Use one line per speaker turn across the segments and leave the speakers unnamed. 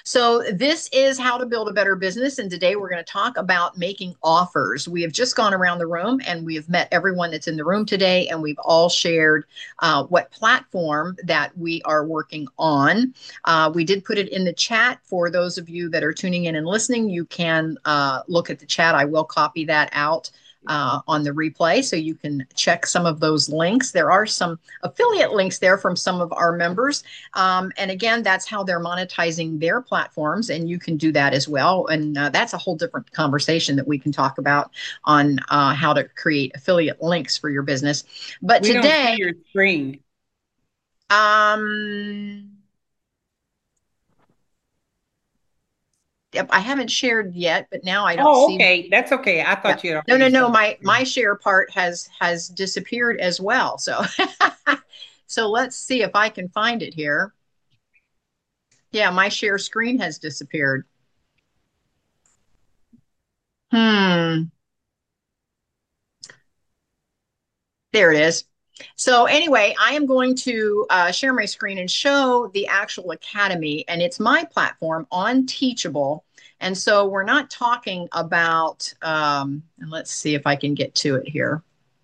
So this is how to build a better business. And today we're going to talk about making offers. We have just gone around the room and we have met everyone that's in the room today. And we've all shared what platform that we are working on. We did put it in the chat for those of you that are tuning in and listening. You can look at the chat. I will copy that out on the replay so you can check some of those links. There are some affiliate links there from some of our members. And again, that's how they're monetizing their platforms, and you can do that as well. And that's a whole different conversation that we can talk about on how to create affiliate links for your business. But
We don't
today,
see your screen.
um, yep, I haven't shared yet, but now I don't
Oh,
see.
okay. That's okay. I
Yeah.
thought you had
No,
already
no, no.
started.
My share part has disappeared as well. So so let's see if I can find it here. Yeah, my share screen has disappeared. Hmm. There it is. So anyway, I am going to share my screen and show the actual academy, and it's my platform on Teachable. And so we're not talking about, and let's see if I can get to it here.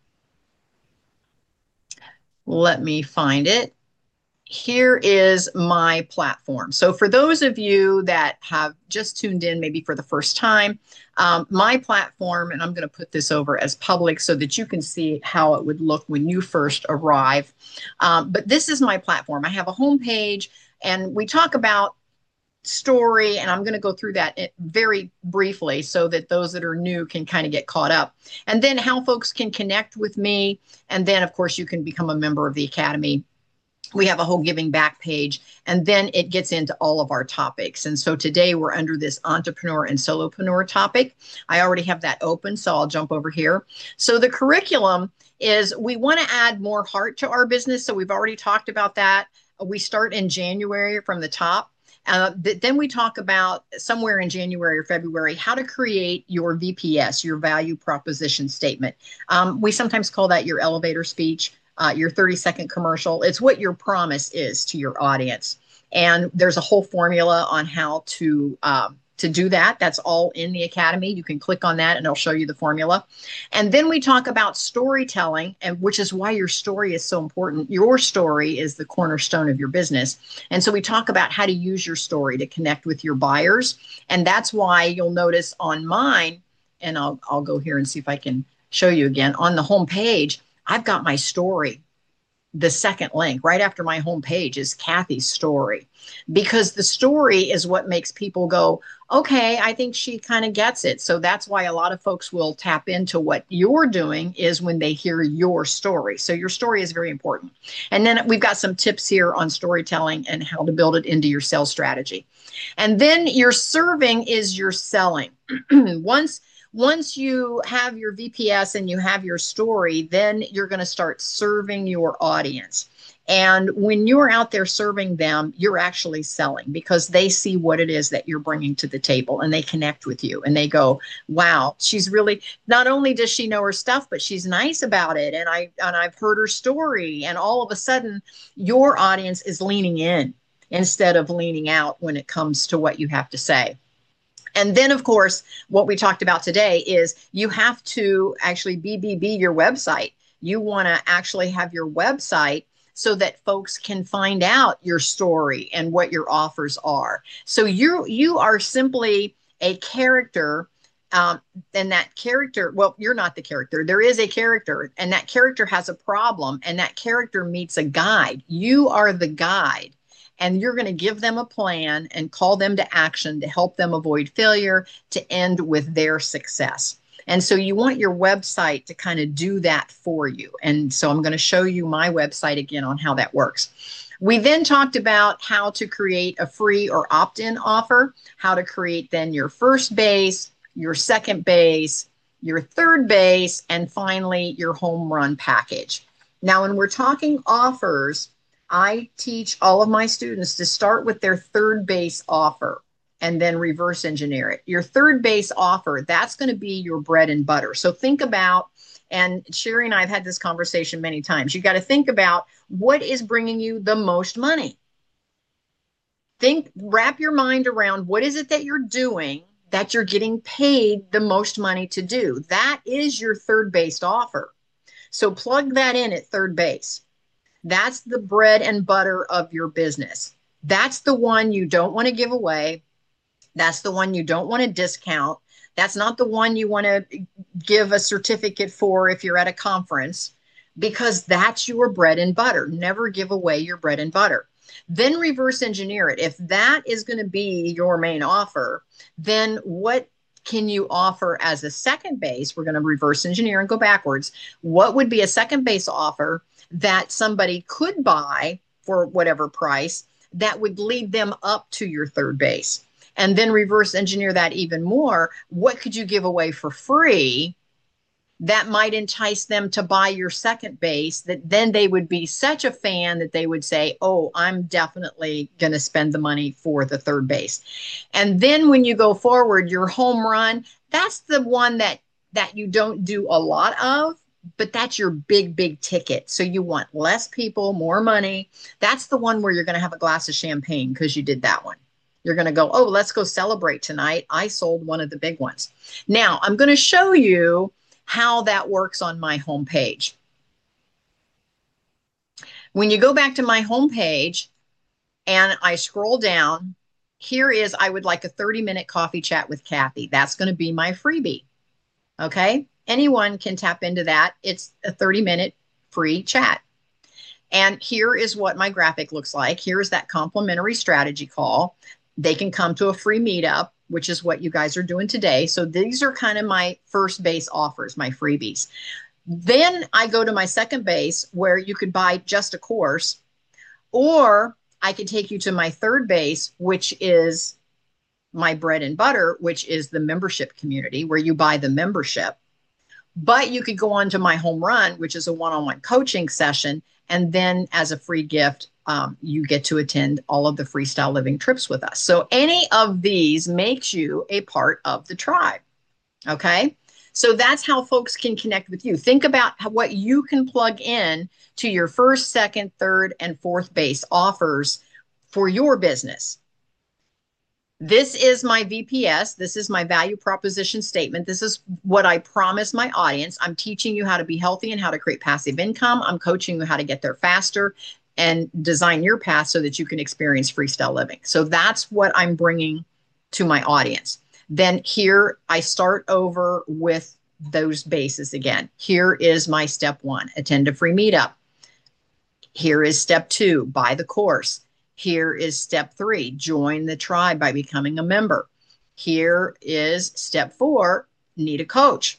Let me find it. Here is my platform. So for those of you that have just tuned in, maybe for the first time, my platform, and I'm going to put this over as public so that you can see how it would look when you first arrive. But this is my platform. I have a homepage, and we talk about story, and I'm going to go through that very briefly so that those that are new can kind of get caught up. And then how folks can connect with me. And then, of course, you can become a member of the Academy. We have a whole giving back page, and then it gets into all of our topics. And so today we're under this entrepreneur and solopreneur topic. I already have that open, so I'll jump over here. So the curriculum is we want to add more heart to our business. So we've already talked about that. We start in January from the top. Then we talk about somewhere in January or February how to create your VPS, your value proposition statement. We sometimes call that your elevator speech, your 30-second commercial. It's what your promise is to your audience. And there's a whole formula on how to do that. That's all in the Academy. You can click on that and it'll show you the formula. And then we talk about storytelling, and which is why your story is so important. Your story is the cornerstone of your business. And so we talk about how to use your story to connect with your buyers. And that's why you'll notice on mine, and I'll go here and see if I can show you again on the home page, I've got my story. The second link right after my homepage is Kathy's story, because the story is what makes people go, okay, I think she kind of gets it. So that's why a lot of folks will tap into what you're doing is when they hear your story. So your story is very important. And then we've got some tips here on storytelling and how to build it into your sales strategy. And then your serving is your selling. Once you have your VPS and you have your story, then you're going to start serving your audience. And when you're out there serving them, you're actually selling because they see what it is that you're bringing to the table and they connect with you and they go, wow, she's really, not only does she know her stuff, but she's nice about it. And I've heard her story. And all of a sudden, your audience is leaning in instead of leaning out when it comes to what you have to say. And then, of course, what we talked about today is you have to actually BBB your website. You want to actually have your website so that folks can find out your story and what your offers are. So you are simply a character, and that character, well, you're not the character. There is a character, and that character has a problem, and that character meets a guide. You are the guide, and you're going to give them a plan and call them to action to help them avoid failure, to end with their success. And so you want your website to kind of do that for you. And so I'm going to show you my website again on how that works. We then talked about how to create a free or opt-in offer, how to create then your first base, your second base, your third base, and finally your home run package. Now, when we're talking offers, I teach all of my students to start with their third base offer and then reverse engineer it. Your third base offer, that's going to be your bread and butter. So think about, and Sherry and I have had this conversation many times, you got to think about what is bringing you the most money. Wrap your mind around what is it that you're doing that you're getting paid the most money to do. That is your third base offer. So plug that in at third base. That's the bread and butter of your business. That's the one you don't want to give away. That's the one you don't want to discount. That's not the one you want to give a certificate for if you're at a conference, because that's your bread and butter. Never give away your bread and butter. Then reverse engineer it. If that is going to be your main offer, then what can you offer as a second base? We're going to reverse engineer and go backwards. What would be a second base offer that somebody could buy for whatever price that would lead them up to your third base? And then reverse engineer that even more. What could you give away for free that might entice them to buy your second base, that then they would be such a fan that they would say, oh, I'm definitely going to spend the money for the third base. And then when you go forward, your home run, that's the one that you don't do a lot of, but that's your big ticket. So you want less people, more money. That's the one where you're going to have a glass of champagne because you did that one. You're going to go, oh, let's go celebrate tonight. I sold one of the big ones. Now I'm going to show you how that works on my homepage. When you go back to my homepage and I scroll down, here is, I would like a 30-minute coffee chat with Kathy. That's going to be my freebie. Okay. Anyone can tap into that. It's a 30-minute free chat. And here is what my graphic looks like. Here's that complimentary strategy call. They can come to a free meetup, which is what you guys are doing today. So these are kind of my first base offers, my freebies. Then I go to my second base where you could buy just a course, or I could take you to my third base, which is my bread and butter, which is the membership community where you buy the membership. But you could go on to my home run, which is a one-on-one coaching session. And then as a free gift, you get to attend all of the Freestyle Living trips with us. So any of these makes you a part of the tribe. Okay. So that's how folks can connect with you. Think about what you can plug in to your first, second, third, and fourth base offers for your business. This is my VPS. This is my value proposition statement. This is what I promise my audience. I'm teaching you how to be healthy and how to create passive income. I'm coaching you how to get there faster and design your path so that you can experience freestyle living. So that's what I'm bringing to my audience. Then here I start over with those bases again. Here is my step one, attend a free meetup. Here is step two, buy the course. Here is step three, join the tribe by becoming a member. Here is step four, need a coach.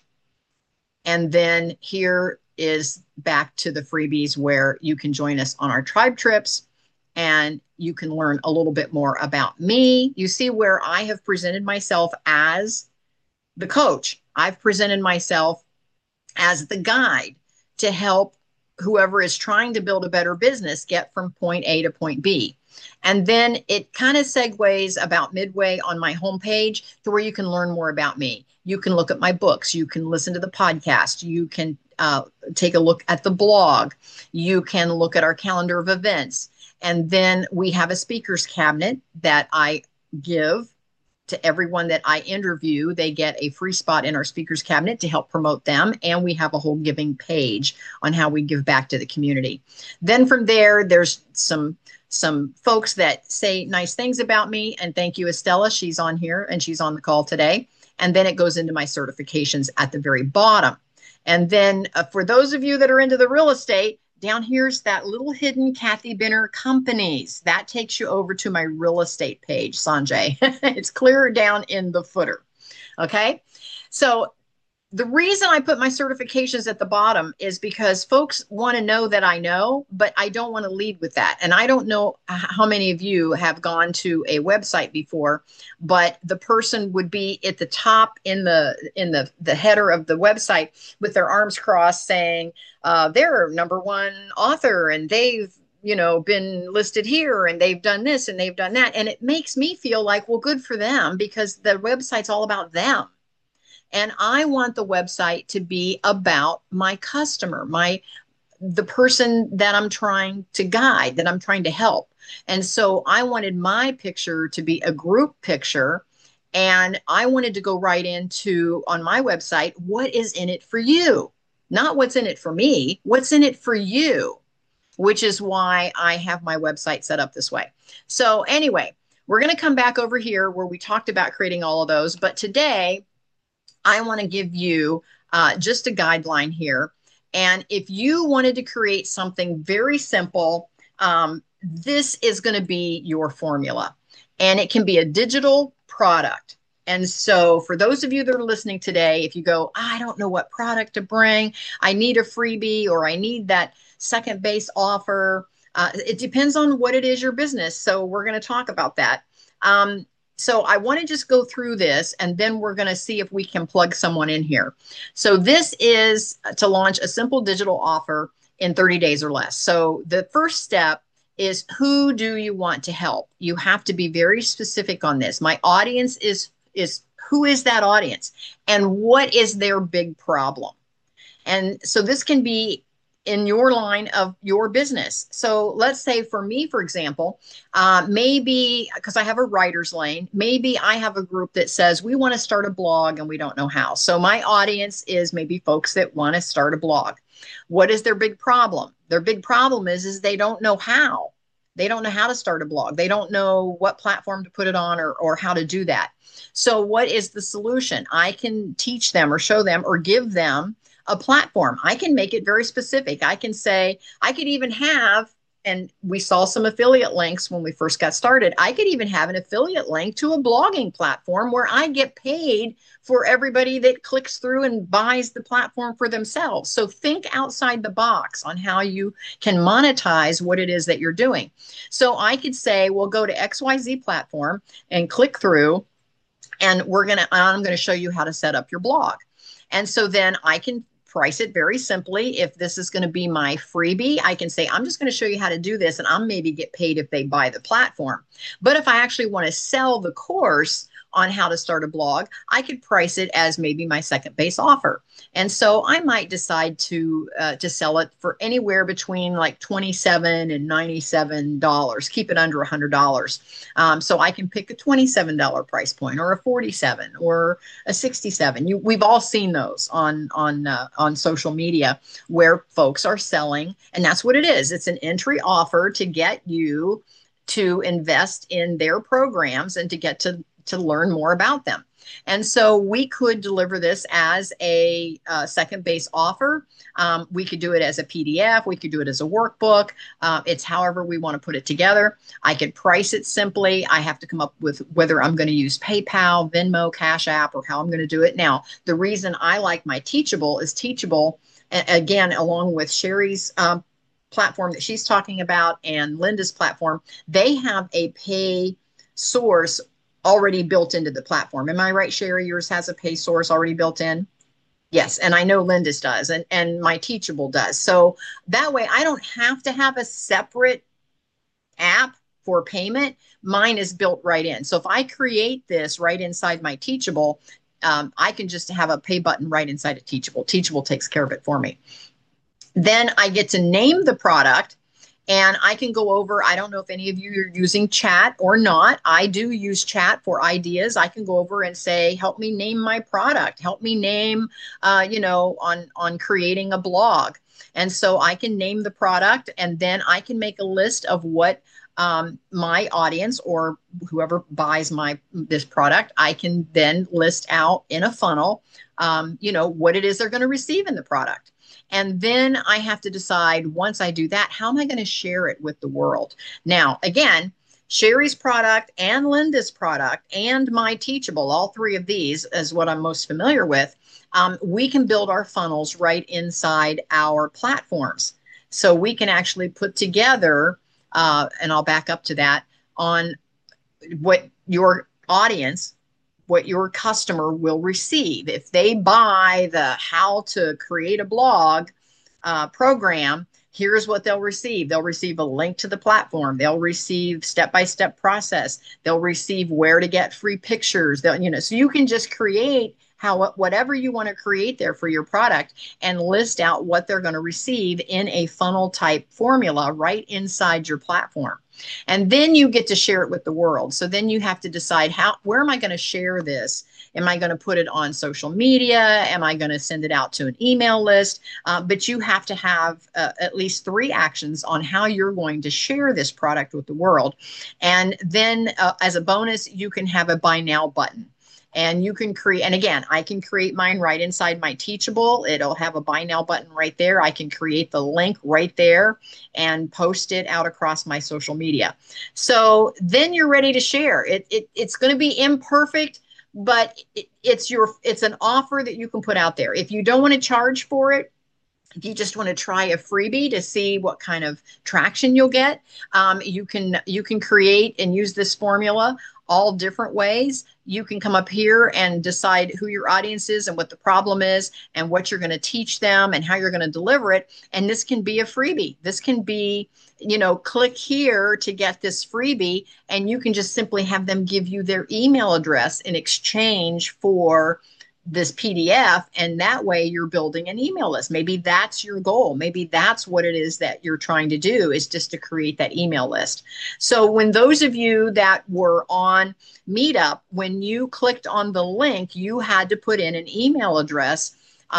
And then here is back to the freebies where you can join us on our tribe trips and you can learn a little bit more about me. You see where I have presented myself as the coach. I've presented myself as the guide to help whoever is trying to build a better business get from point A to point B. And then it kind of segues about midway on my homepage to where you can learn more about me. You can look at my books. You can listen to the podcast. You can take a look at the blog. You can look at our calendar of events. And then we have a speakers cabinet that I give to everyone that I interview. They get a free spot in our speakers cabinet to help promote them. And we have a whole giving page on how we give back to the community. Then from there, there's some folks that say nice things about me. And thank you, Estella. She's on here and she's on the call today. And then it goes into my certifications at the very bottom. And then for those of you that are into the real estate, down here's that little hidden Kathy Benner companies. That takes you over to my real estate page, Sanjay. It's clear down in the footer. Okay. So the reason I put my certifications at the bottom is because folks want to know that I know, but I don't want to lead with that. And I don't know how many of you have gone to a website before, but the person would be at the top in the header of the website with their arms crossed saying, they're #1 author and they've been listed here and they've done this and they've done that. And it makes me feel like, well, good for them, because the website's all about them. And I want the website to be about my customer, the person that I'm trying to guide, that I'm trying to help. And so I wanted my picture to be a group picture. And I wanted to go right into on my website, what is in it for you? Not what's in it for me, what's in it for you, which is why I have my website set up this way. So, anyway, we're going to come back over here where we talked about creating all of those. But today, I want to give you just a guideline here. And if you wanted to create something very simple, this is going to be your formula. And it can be a digital product. And so, for those of you that are listening today, if you go, I don't know what product to bring, I need a freebie or I need that second base offer, it depends on what it is your business. So, we're going to talk about that. So I want to just go through this and then we're going to see if we can plug someone in here. So this is to launch a simple digital offer in 30 days or less. So the first step is, who do you want to help? You have to be very specific on this. My audience is who is that audience and what is their big problem? And so this can be in your line of your business. So let's say for me, for example, maybe because I have a writer's lane, maybe I have a group that says we want to start a blog and we don't know how. So my audience is maybe folks that want to start a blog. What is their big problem? Their big problem is they don't know how. They don't know how to start a blog. They don't know what platform to put it on or how to do that. So what is the solution? I can teach them or show them or give them a platform. I can make it very specific. I can say, I could even have, and we saw some affiliate links when we first got started. I could even have an affiliate link to a blogging platform where I get paid for everybody that clicks through and buys the platform for themselves. So think outside the box on how you can monetize what it is that you're doing. So I could say, well, go to XYZ platform and click through, and I'm going to show you how to set up your blog. And so then I can price it very simply. If this is going to be my freebie, I can say, I'm just going to show you how to do this, and I'll maybe get paid if they buy the platform. But if I actually want to sell the course on how to start a blog, I could price it as maybe my second base offer. And so I might decide to sell it for anywhere between like $27 and $97. Keep it under $100. So I can pick a $27 price point, or a $47, or a $67. We've all seen those on social media where folks are selling, and that's what it is. It's an entry offer to get you to invest in their programs and to get to learn more about them. And so we could deliver this as a second base offer. We could do it as a PDF. We could do it as a workbook. It's however we want to put it together. I could price it simply. I have to come up with whether I'm going to use PayPal, Venmo, Cash App, or how I'm going to do it. Now, the reason I like my Teachable is Teachable, again, along with Sherry's platform that she's talking about and Linda's platform, they have a pay source already built into the platform. Am I right, Sherry? Yours has a pay source already built in? Yes, and I know Linda's does, and my Teachable does. So that way I don't have to have a separate app for payment. Mine is built right in. So if I create this right inside my Teachable, I can just have a pay button right inside of Teachable. Teachable takes care of it for me. Then I get to name the product. And I can go over, I don't know if any of you are using chat or not. I do use chat for ideas. I can go over and say, help me name my product. Help me name, on creating a blog. And so I can name the product, and then I can make a list of what my audience or whoever buys this product, I can then list out in a funnel, what it is they're going to receive in the product. And then I have to decide, once I do that, how am I going to share it with the world? Now, again, Sherry's product and Linda's product and my Teachable, all three of these is what I'm most familiar with. We can build our funnels right inside our platforms. So we can actually put together, and I'll back up to that, on what your audience, what your customer will receive. If they buy the how to create a blog program, here's what they'll receive. They'll receive a link to the platform. They'll receive step-by-step process. They'll receive where to get free pictures. So you can just create whatever you want to create there for your product, and list out what they're going to receive in a funnel type formula right inside your platform. And then you get to share it with the world. So then you have to decide, where am I going to share this? Am I going to put it on social media? Am I going to send it out to an email list? But you have to have at least 3 actions on how you're going to share this product with the world. And then as a bonus, you can have a buy now button. And you can create, and again, I can create mine right inside my Teachable. It'll have a buy now button right there. I can create the link right there and post it out across my social media. So then you're ready to share. It's going to be imperfect, but it's an offer that you can put out there. If you don't want to charge for it, if you just want to try a freebie to see what kind of traction you'll get, you can create and use this formula all different ways. You can come up here and decide who your audience is and what the problem is and what you're going to teach them and how you're going to deliver it. And this can be a freebie. This can be, click here to get this freebie, and you can just simply have them give you their email address in exchange for this PDF, and that way you're building an email list. Maybe that's your goal. Maybe that's what it is that you're trying to do, is just to create that email list. So when those of you that were on Meetup, when you clicked on the link, you had to put in an email address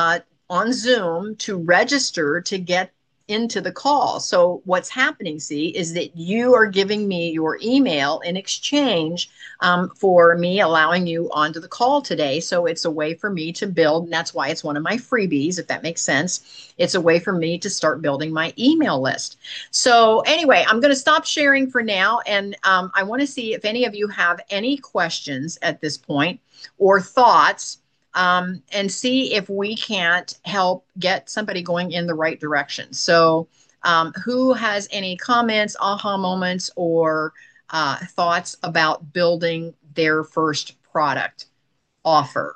on Zoom to register to get into the call. So what's happening, see, is that you are giving me your email in exchange for me allowing you onto the call today. So it's a way for me to build, and that's why it's one of my freebies, if that makes sense. It's a way for me to start building my email list. So anyway, I'm going to stop sharing for now, and I want to see if any of you have any questions at this point or thoughts, and see if we can't help get somebody going in the right direction. So who has any comments, aha moments, or thoughts about building their first product offer?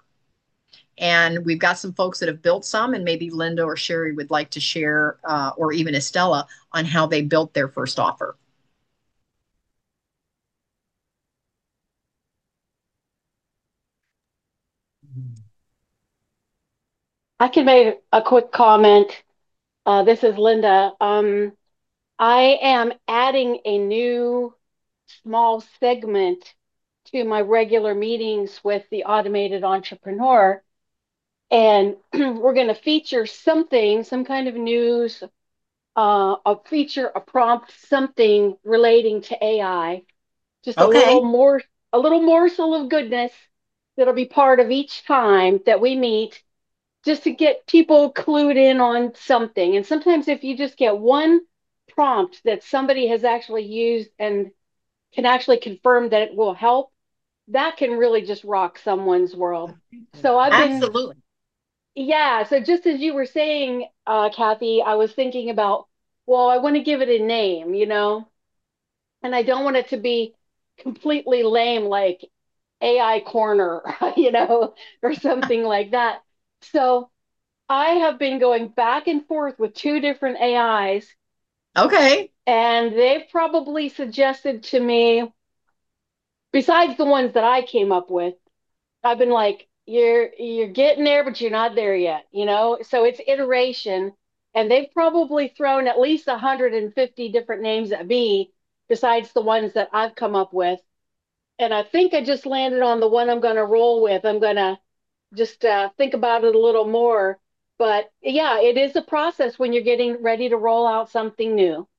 And we've got some folks that have built some, and maybe Linda or Sherry would like to share, or even Estella, on how they built their first offer.
I can make a quick comment. This is Linda. I am adding a new small segment to my regular meetings with the automated entrepreneur. And we're going to feature something, some kind of news, a feature, a prompt, something relating to AI, just
Okay.
a little morsel of goodness that'll be part of each time that we meet, just to get people clued in on something. And sometimes if you just get one prompt that somebody has actually used and can actually confirm that it will help, that can really just rock someone's world. So I've been,
Absolutely.
yeah. So just as you were saying, Kathy, I was thinking about, well, I want to give it a name, and I don't want it to be completely lame, like AI corner, or something like that. So I have been going back and forth with 2 different AIs,
Okay.
and they've probably suggested to me, besides the ones that I came up with, I've been like, you're getting there, but you're not there yet. So it's iteration, and they've probably thrown at least 150 different names at me, besides the ones that I've come up with. And I think I just landed on the one I'm going to roll with. I'm going to just think about it a little more. But yeah, it is a process when you're getting ready to roll out something new.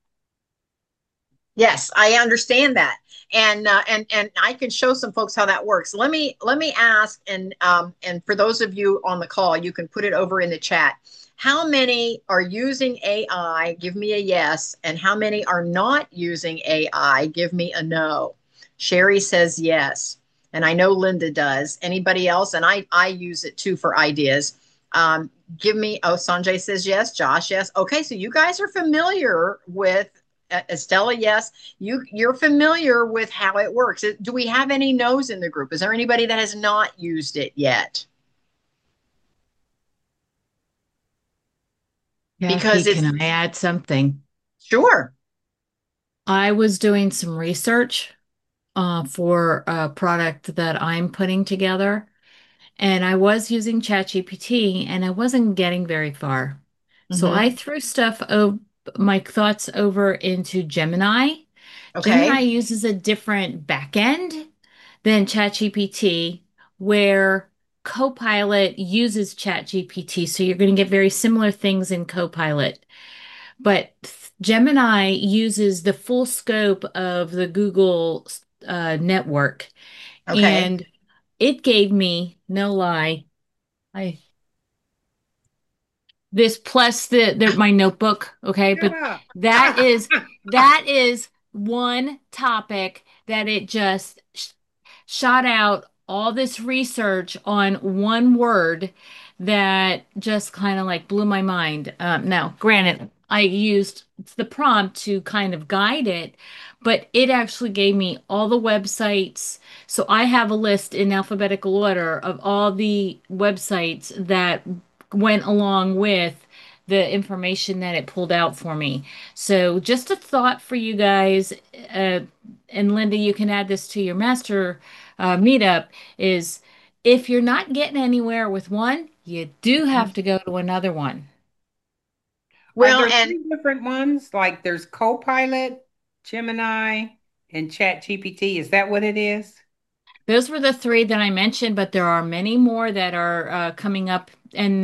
Yes, I understand that, and I can show some folks how that works. Let me ask, and for those of you on the call, you can put it over in the chat. How many are using AI? Give me a yes, and how many are not using AI? Give me a no. Sherry says yes, and I know Linda does. Anybody else? And I use it too for ideas. Give me. Oh, Sanjay says yes. Josh, yes. Okay, so you guys are familiar with Estella, yes. You're familiar with how it works. Do we have any no's in the group? Is there anybody that has not used it yet?
Kathy,
Because
can
it's
I add something?
sure.
I was doing some research for a product that I'm putting together, and I was using ChatGPT and I wasn't getting very far. So
Hmm.
I threw my thoughts over into Gemini. Gemini
Okay.
uses a different backend than ChatGPT, where Copilot uses ChatGPT. So you're going to get very similar things in Copilot. But Gemini uses the full scope of the Google network,
Okay.
and it gave me, no lie, I this plus my notebook, okay?
Shut
But
up.
that is that is one topic that it just shot out all this research on one word that just kind of like blew my mind. Now, granted, I used the prompt to kind of guide it, but it actually gave me all the websites. So I have a list in alphabetical order of all the websites that went along with the information that it pulled out for me. So just a thought for you guys, uh, and Linda, you can add this to your master meetup, is if you're not getting anywhere with one, you do have to go to another one.
Are
Well,
there
and
three different ones? Like there's Copilot, Gemini, and ChatGPT. Is that what it is?
Those were the three that I mentioned, but there are many more that are coming up. And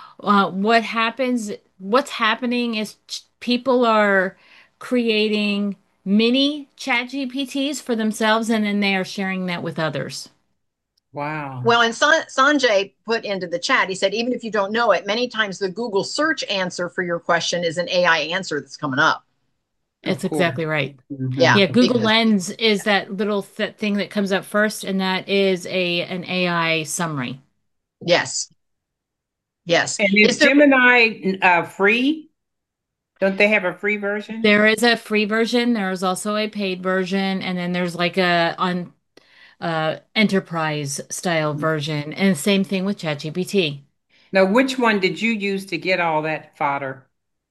what's happening is people are creating mini chat GPTs for themselves, and then they are sharing that with others.
Wow.
well, and Sanjay put into the chat, he said, even if you don't know it, many times the Google search answer for your question is an AI answer that's coming up.
Of
It's
course.
exactly right.
Hmm.
Yeah,
Yeah, Google
because
Lens is that little th thing that comes up first, and that is a an AI summary.
yes, yes.
And
Is
is
there
Gemini free? Don't they have a free version?
There is a free version, there's also a paid version, and then there's like a on enterprise style version, and same thing with ChatGPT.
Now, which one did you use to get all that fodder?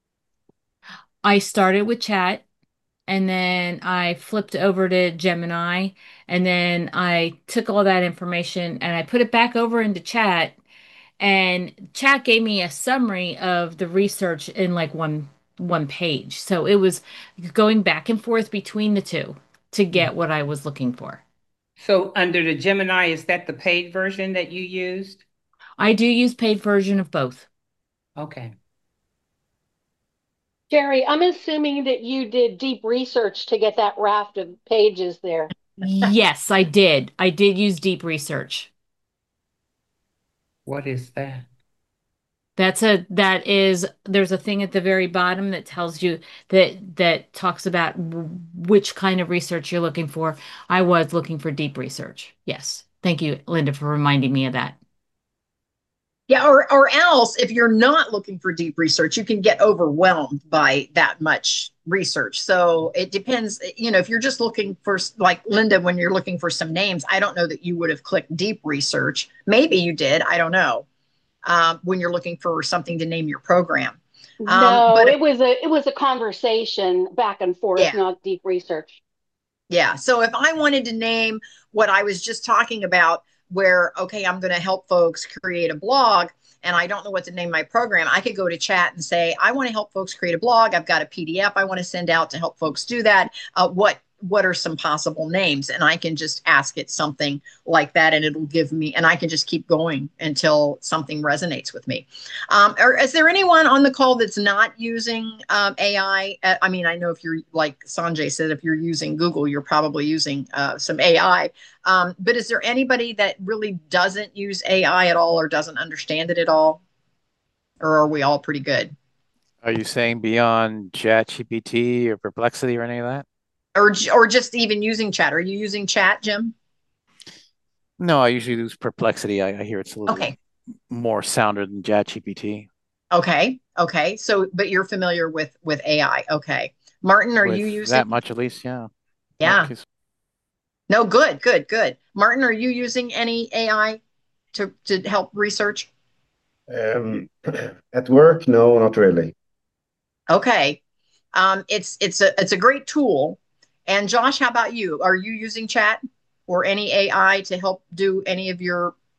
I started with Chat, and then I flipped over to Gemini, and then I took all that information and I put it back over into Chat, and Chat gave me a summary of the research in like one page. So it was going back and forth between the two to get what I was looking for.
So under the Gemini, is that the paid version that you used?
I do use paid version of both.
Okay.
Jerry, I'm assuming that you did deep research to get that raft of pages there.
Yes, I did. I did use deep research.
What is that?
There's a thing at the very bottom that tells you that talks about which kind of research you're looking for. I was looking for deep research. Yes. Thank you, Linda, for reminding me of that.
Yeah, or else if you're not looking for deep research, you can get overwhelmed by that much research. So it depends, if you're just looking for, like Linda, when you're looking for some names, I don't know that you would have clicked deep research. Maybe you did, I don't know. When you're looking for something to name your program.
No,
But
it was a conversation back and forth,
yeah,
not deep research.
yeah. So if I wanted to name what I was just talking about, where, okay, I'm going to help folks create a blog and I don't know what to name my program, I could go to chat and say, I want to help folks create a blog. I've got a PDF I want to send out to help folks do that. What are some possible names? And I can just ask it something like that and it'll give me, and I can just keep going until something resonates with me. Or is there anyone on the call that's not using AI? I mean, I know if you're, like Sanjay said, if you're using Google, you're probably using some AI. But is there anybody that really doesn't use AI at all or doesn't understand it at all? Or are we all pretty good?
Are you saying beyond ChatGPT or Perplexity or any of that?
Or just even using chat? Are you using chat, Jim?
No, I usually use Perplexity. I hear it's a little
Okay.
more sounder than ChatGPT
Okay. Okay. So, but you're familiar with AI. Okay. Martin, are you
with
using?
that much at least. Yeah.
Yeah.
Okay.
No, good, good, good. Martin, are you using any AI to help research?
Um, at work, no, not really.
Okay. It's a great tool. And Josh, how about you? Are you using chat or any AI to help do any of your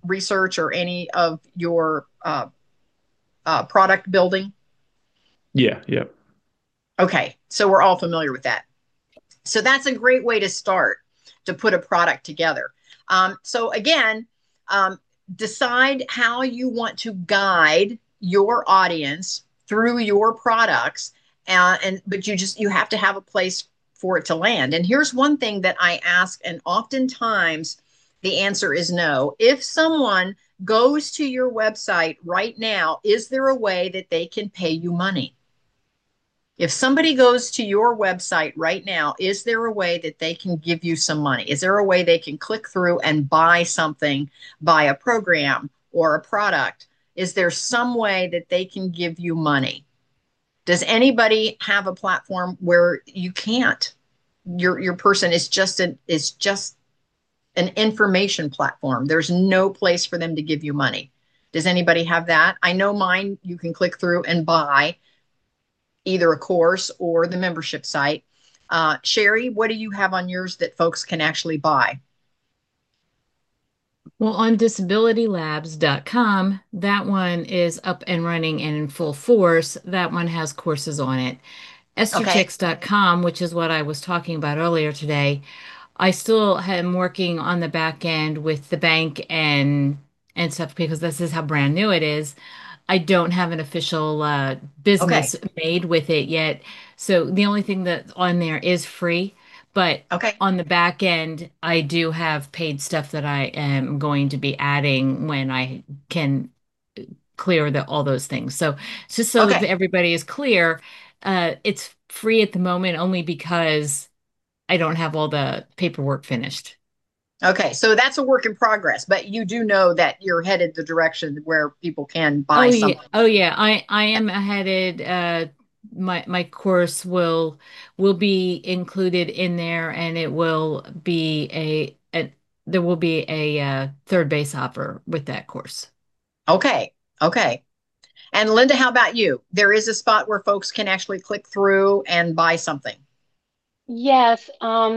research or any of your product building?
Yeah.
Okay, so we're all familiar with that. So that's a great way to start to put a product together. So again, decide how you want to guide your audience through your products, but you have to have a place for it to land. And here's one thing that I ask, and oftentimes the answer is no. If someone goes to your website right now, is there a way that they can pay you money? If somebody goes to your website right now, is there a way that they can give you some money? Is there a way they can click through and buy something, buy a program or a product? Is there some way that they can give you money? Does anybody have a platform where you can't? Your person is just an information platform. There's no place for them to give you money. Does anybody have that? I know mine, you can click through and buy either a course or the membership site. Sherry, what do you have on yours that folks can actually buy?
Well, on disabilitylabs.com, that one is up and running and in full force. That one has courses on it.
Okay.
EstherChicks.com, which is what I was talking about earlier today, I still am working on the back end with the bank and stuff because this is how brand new it is. I don't have an official
Okay.
business made with it yet. So the only thing that's on there is free, but
Okay.
on the back end, I do have paid stuff that I am going to be adding when I can clear all those things. So just so that
Okay.
everybody is clear, it's free at the moment only because I don't have all the paperwork finished.
Okay. So that's a work in progress, but you do know that you're headed the direction where people can
Oh
buy
yeah,
something.
oh yeah. I am headed. My course will be included in there, and it will be a there will be a third base offer with that course.
Okay. Okay. And Linda, how about you? There is a spot where folks can actually click through and buy something.
Yes.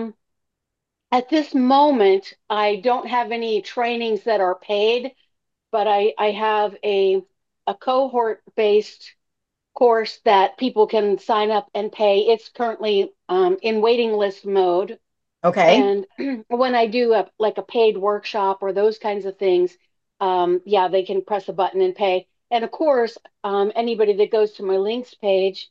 At this moment, I don't have any trainings that are paid, but I have a cohort-based course that people can sign up and pay. It's currently in waiting list mode.
Okay.
And when I do like a paid workshop or those kinds of things, yeah, they can press a button and pay. And of course, anybody that goes to my links page,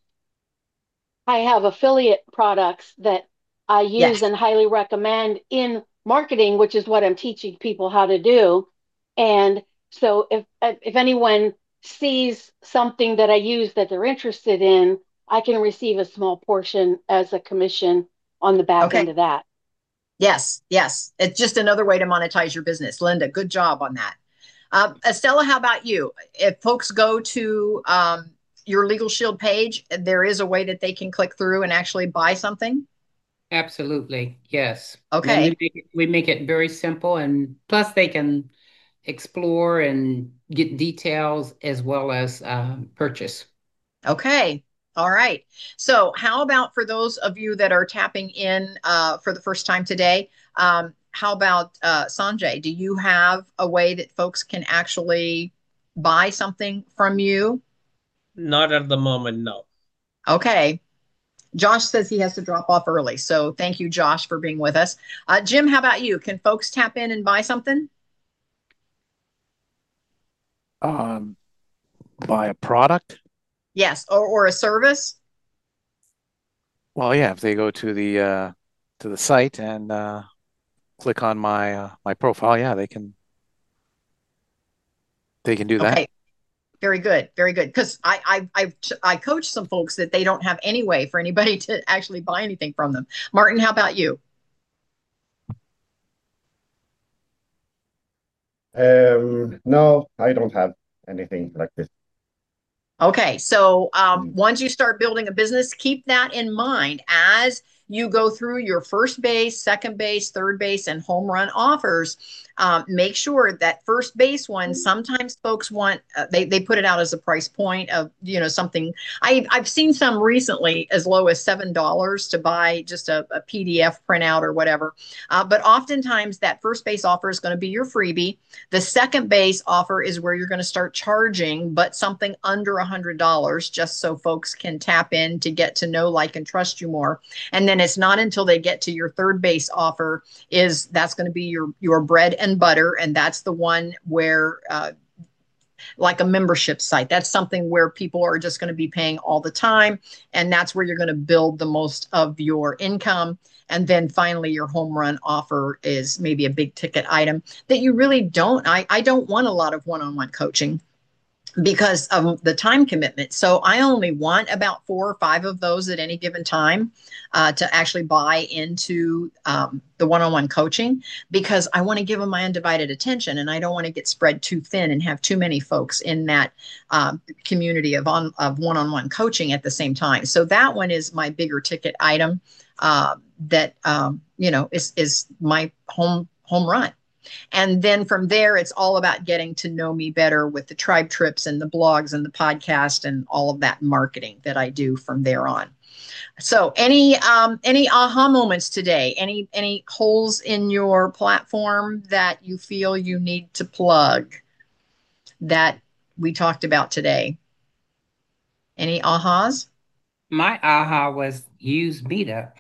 I have affiliate products that I use
Yes.
and highly recommend in marketing, which is what I'm teaching people how to do. And so if anyone sees something that I use that they're interested in, I can receive a small portion as a commission on the back
Okay.
end of that.
Yes. Yes. It's just another way to monetize your business. Linda, good job on that. Estella, how about you? If folks go to your Legal Shield page, there is a way that they can click through and actually buy something.
Absolutely, yes. And
Okay.
we make it very simple, and plus they can explore and get details as well as purchase.
Okay. All right. So, how about for those of you that are tapping in for the first time today? How about Sanjay? Do you have a way that folks can actually buy something from you?
Not at the moment, no.
Okay. Josh says he has to drop off early. So, thank you, Josh, for being with us. Jim, how about you? Can folks tap in and buy something?
Buy a product?
Yes. Or a service?
Well, yeah, if they go to the site and click on my profile, yeah, they can do that.
Okay. Very good, very good. Because I coach some folks that they don't have any way for anybody to actually buy anything from them. Martin, how about you?
No, I don't have anything like this.
Okay, so
Mm.
once you start building a business, keep that in mind as you go through your first base, second base, third base, and home run offers. Make sure that first base one, sometimes folks want, they put it out as a price point of, something. I've seen some recently as low as $7 to buy just a PDF printout or whatever. But oftentimes that first base offer is going to be your freebie. The second base offer is where you're going to start charging, but something under $100, just so folks can tap in to get to know, like, and trust you more. And then it's not until they get to your third base offer that's going to be your bread and butter, and that's the one where like a membership site, that's something where people are just going to be paying all the time, and that's where you're going to build the most of your income. And then finally, your home run offer is maybe a big ticket item that you really don't. I don't want a lot of one-on-one coaching because of the time commitment. So I only want about 4 or 5 of those at any given time to actually buy into the one-on-one coaching, because I want to give them my undivided attention, and I don't want to get spread too thin and have too many folks in that community of one-on-one coaching at the same time. So that one is my bigger ticket item that is my home run. And then from there, it's all about getting to know me better with the tribe trips and the blogs and the podcast and all of that marketing that I do from there on. So any aha moments today? Any holes in your platform that you feel you need to plug that we talked about today? Any ahas?
My aha was use Meetup.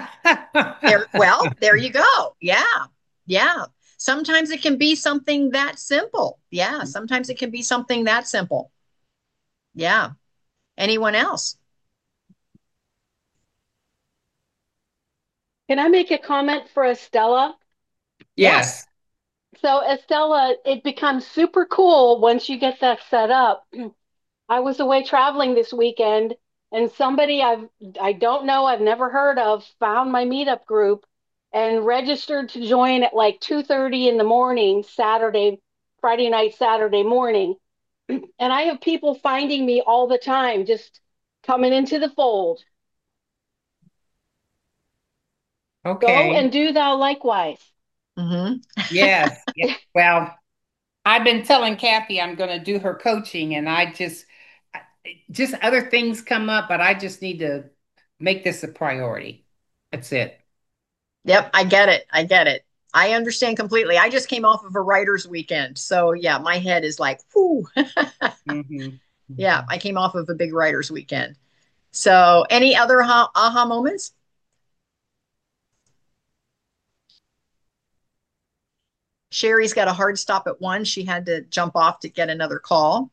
There you go. Yeah. Sometimes it can be something that simple. Yeah, sometimes it can be something that simple. Yeah. Anyone else?
Can I make a comment for Estella?
Yes.
So Estella, it becomes super cool once you get that set up. I was away traveling this weekend, and somebody I don't know, I've never heard of, found my meetup group and registered to join at like 2:30 in the morning, Friday night, Saturday morning. And I have people finding me all the time, just coming into the fold.
Okay.
Go and do thou likewise.
Mm-hmm.
Yes. Well, I've been telling Kathy I'm going to do her coaching, and I just other things come up, but I just need to make this a priority. That's it.
Yep, I get it. I understand completely. I just came off of a writer's weekend. So yeah, my head is like, whoo.
Mm-hmm.
Yeah, I came off of a big writer's weekend. So any other aha moments? Sherry's got a hard stop at 1. She had to jump off to get another call.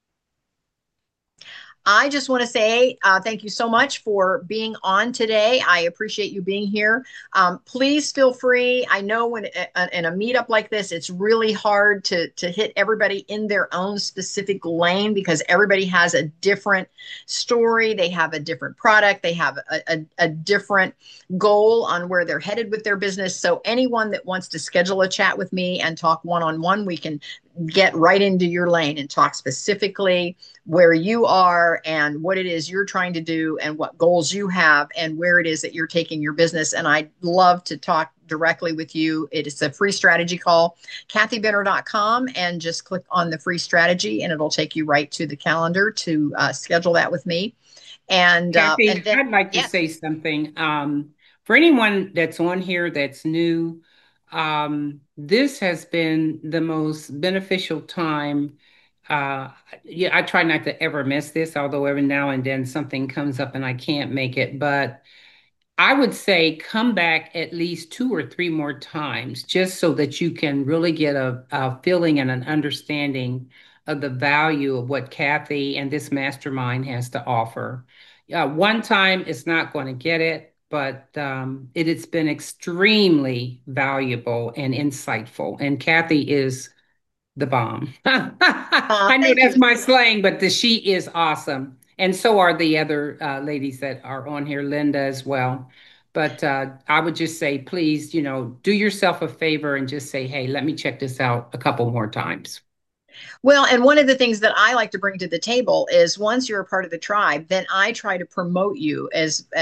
I just want to say thank you so much for being on today. I appreciate you being here. Please feel free. I know when in a meetup like this, it's really hard to hit everybody in their own specific lane, because everybody has a different story. They have a different product. They have a different goal on where they're headed with their business. So anyone that wants to schedule a chat with me and talk one-on-one, we can get right into your lane and talk specifically where you are and what it is you're trying to do and what goals you have and where it is that you're taking your business. And I'd love to talk directly with you. It is a free strategy call, kathybenner.com, and just click on the free strategy and it'll take you right to the calendar to schedule that with me. And
Kathy,
and then,
I'd like to say something. For anyone that's on here that's new, this has been the most beneficial time. Yeah, I try not to ever miss this, although every now and then something comes up and I can't make it. But I would say come back at least 2 or 3 more times, just so that you can really get a feeling and an understanding of the value of what Kathy and this mastermind has to offer. One time is not going to get it, but it has been extremely valuable and insightful. And Kathy is the bomb. I know
thank
that's
you.
my slang, but she is awesome. And so are the other ladies that are on here, Linda as well. But I would just say, please, do yourself a favor and just say, hey, let me check this out a couple more times.
Well, and one of the things that I like to bring to the table is once you're a part of the tribe, then I try to promote you as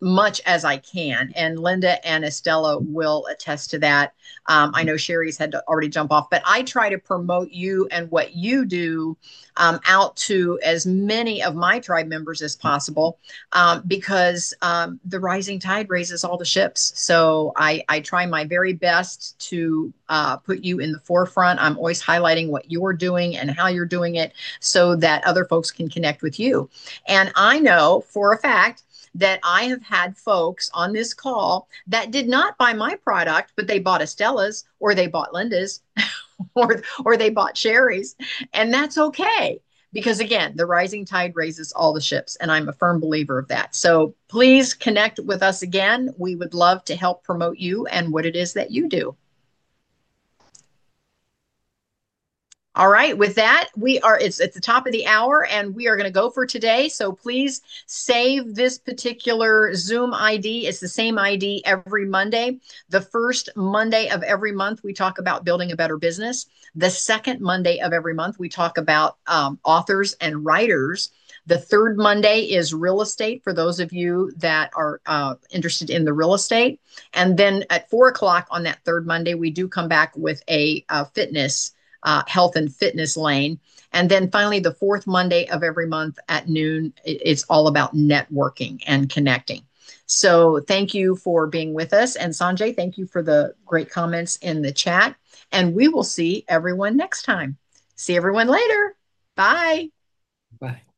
much as I can. And Linda and Estella will attest to that. I know Sherry's had to already jump off, but I try to promote you and what you do out to as many of my tribe members as possible, because the rising tide raises all the ships. So I try my very best to put you in the forefront. I'm always highlighting what you're doing and how you're doing it so that other folks can connect with you. And I know for a fact that I have had folks on this call that did not buy my product, but they bought Estella's, or they bought Linda's, or they bought Sherry's. And that's okay. Because again, the rising tide raises all the ships, and I'm a firm believer of that. So please connect with us again. We would love to help promote you and what it is that you do. All right, with that, it's at the top of the hour and we are going to go for today. So please save this particular Zoom ID. It's the same ID every Monday. The first Monday of every month, we talk about building a better business. The second Monday of every month, we talk about authors and writers. The third Monday is real estate for those of you that are interested in the real estate. And then at 4 o'clock on that third Monday, we do come back with a fitness health and fitness lane. And then finally, the fourth Monday of every month at noon, it's all about networking and connecting. So thank you for being with us. And Sanjay, thank you for the great comments in the chat. And we will see everyone next time. See everyone later. Bye.
Bye.